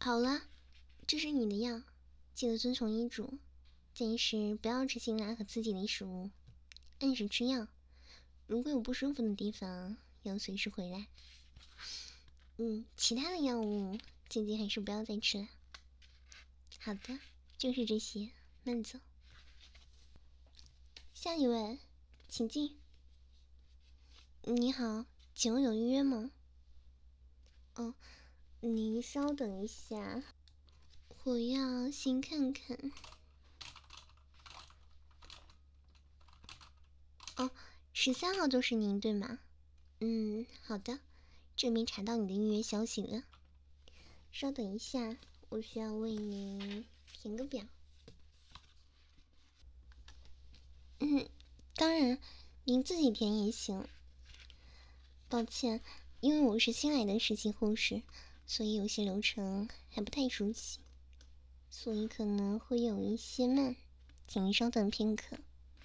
好了，这是你的药，记得遵从医嘱，暂时不要吃辛辣和刺激的食物，按时吃药。如果有不舒服的地方，要随时回来。其他的药物姐姐还是不要再吃了。好的，就是这些，慢走。下一位，请进。你好，请问有预约吗？哦，您稍等一下，我要先看看。哦，13号就是您对吗？好的，这边查到你的预约消息了。稍等一下，我需要为您填个表。当然，您自己填也行。抱歉，因为我是新来的实习护士，所以有些流程还不太熟悉，所以可能会有一些慢，请您稍等片刻。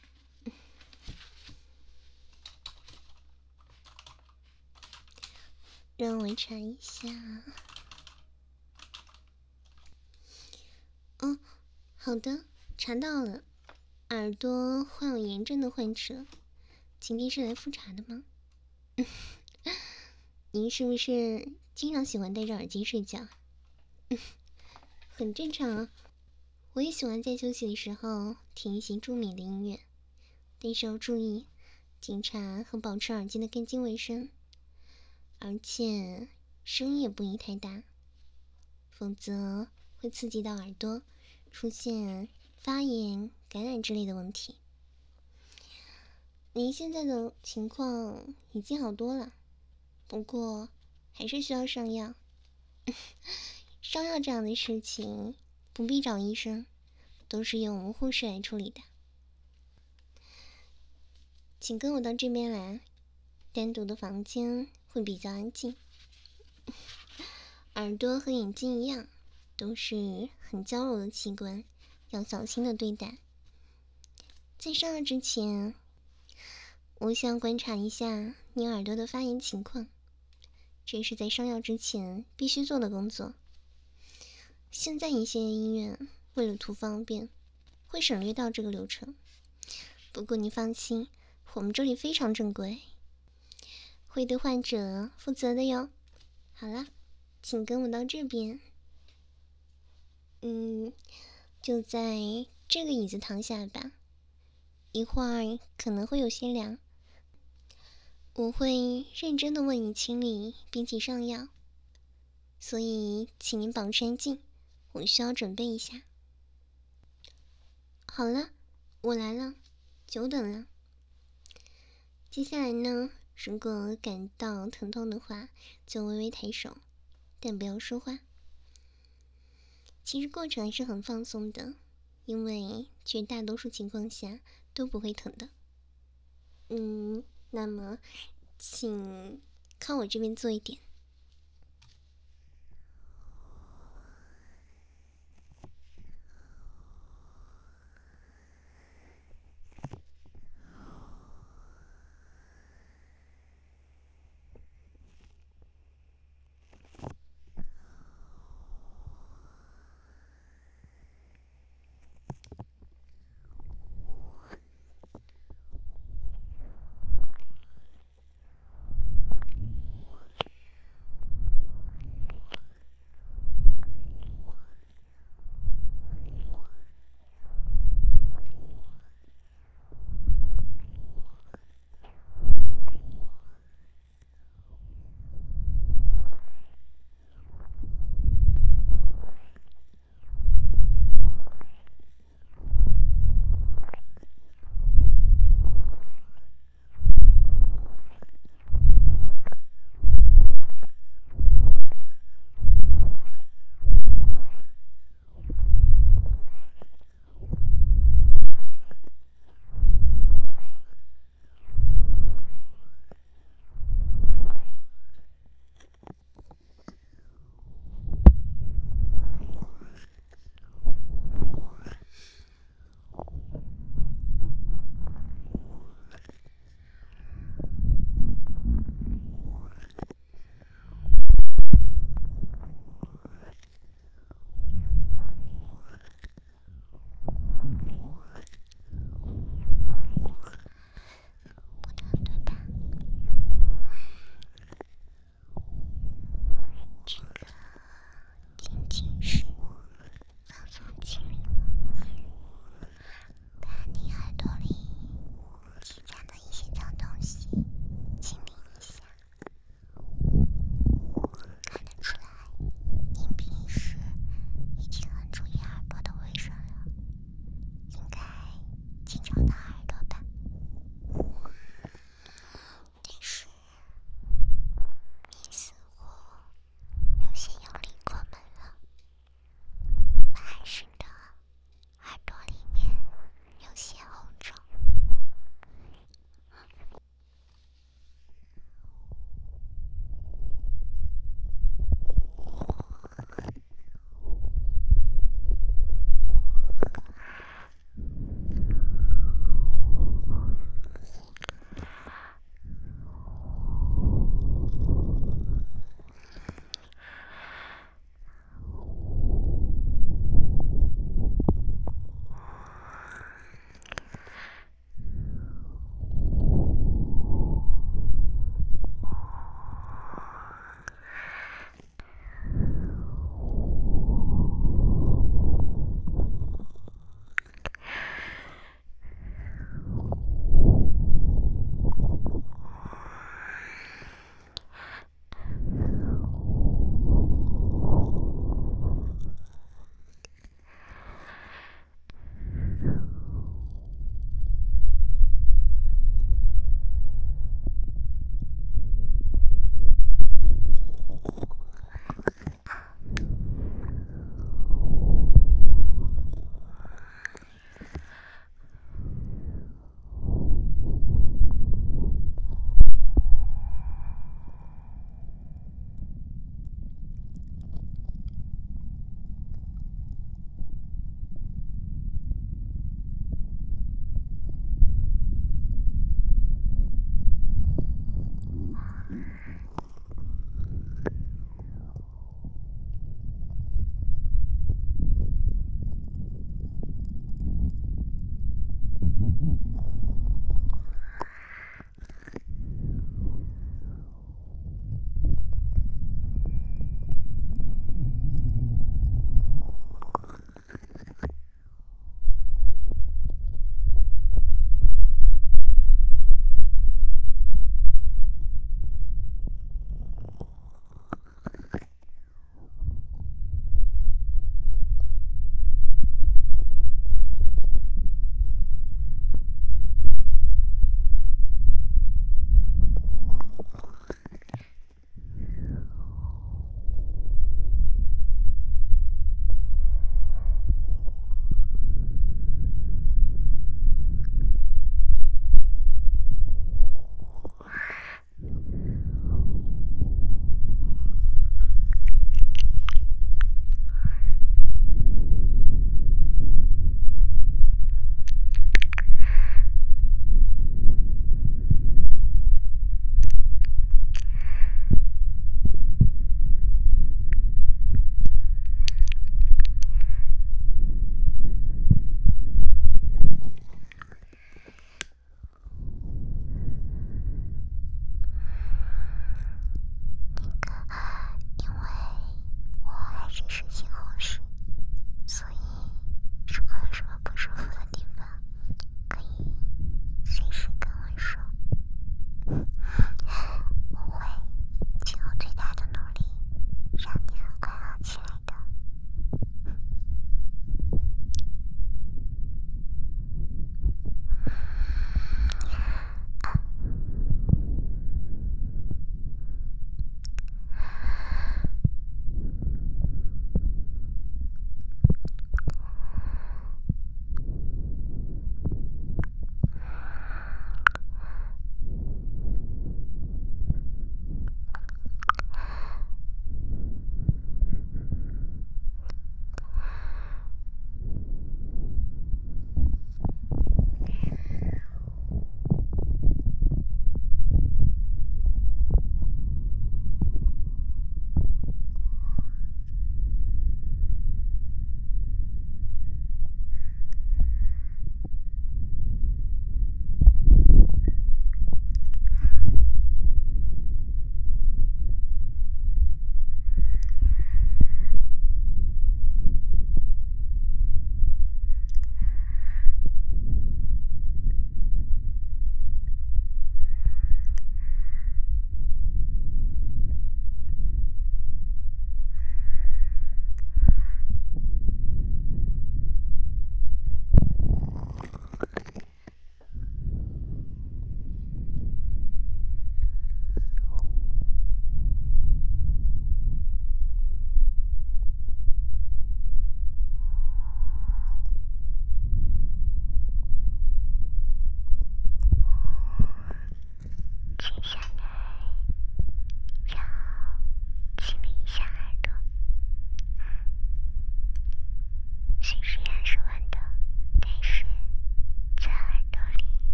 让我查一下。哦，好的，查到了，耳朵患有炎症的患者，今天是来复查的吗？您是不是经常喜欢戴着耳机睡觉？很正常啊，我也喜欢在休息的时候听一些助眠的音乐，但是要注意检查和保持耳机的干净卫生，而且声音也不宜太大，否则会刺激到耳朵，出现发炎、感染之类的问题。您现在的情况已经好多了，不过还是需要上药。上药这样的事情不必找医生，都是由我们护士来处理的。请跟我到这边来，单独的房间会比较安静。耳朵和眼睛一样，都是很娇柔的器官，要小心的对待。在上药之前，我想观察一下你耳朵的发炎情况，这是在上药之前必须做的工作。现在一些医院为了图方便，会省略到这个流程。不过你放心，我们这里非常正规，会对患者负责的哟。好了，请跟我到这边。就在这个椅子躺下吧，一会儿可能会有些凉。我会认真的为你清理并且上药，所以请您保持安静，我需要准备一下。好了，我来了，久等了。接下来呢，如果感到疼痛的话，就微微抬手，但不要说话。其实过程还是很放松的，因为绝大多数情况下都不会疼的。那么请靠我这边做一点。 还是事情后事，所以如果有什么不舒服的地方，可以随时跟我说，我会尽我最大的努力，让你很快好起来的。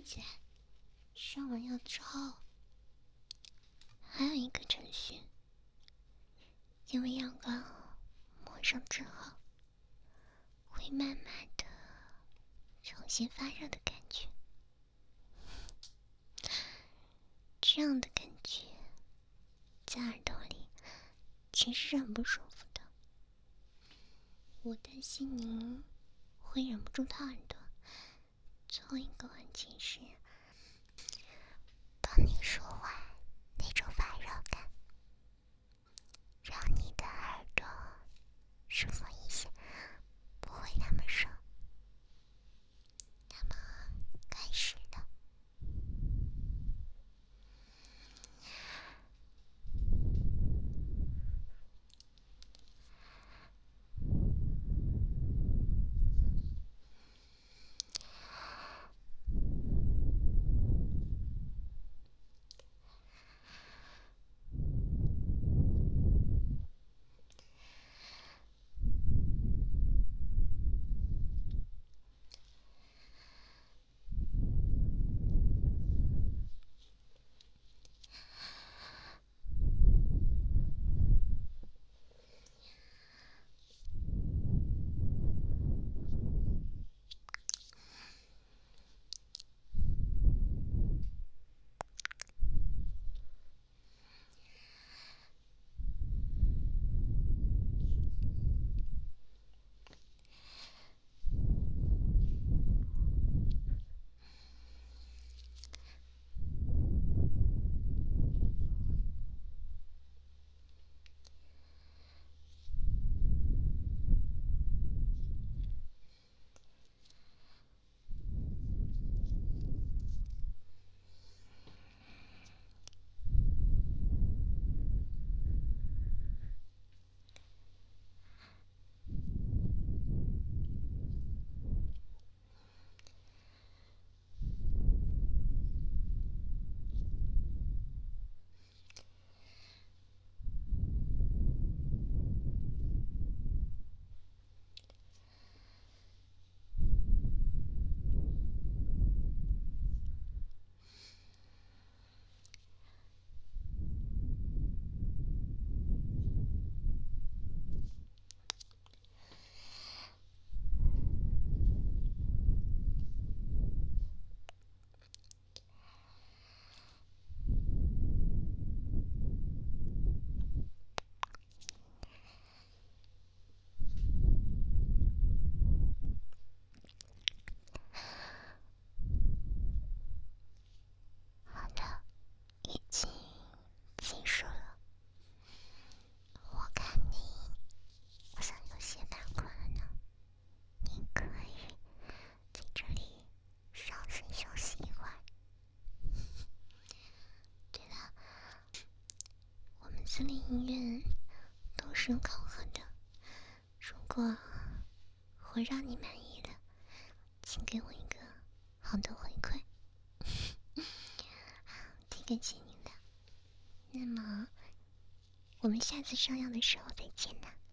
起来，上完药之后，还有一个程序，因为药膏抹上之后，会慢慢的重新发热的感觉。这样的感觉在耳朵里其实是很不舒服的，我担心您会忍不住掏耳朵。最后一个环节是帮你舒缓那种发热感，让你的耳朵舒服一些，不会那么热。那么开始了。好的，已经结束了。我看你好像有些难过了呢，你可以在这里稍事休息一会儿。 对了，我们森林医院都是有考核的，如果我让你满意了，请给我一个好的回馈，挺感谢您的。那么，我们下次上药的时候再见啦。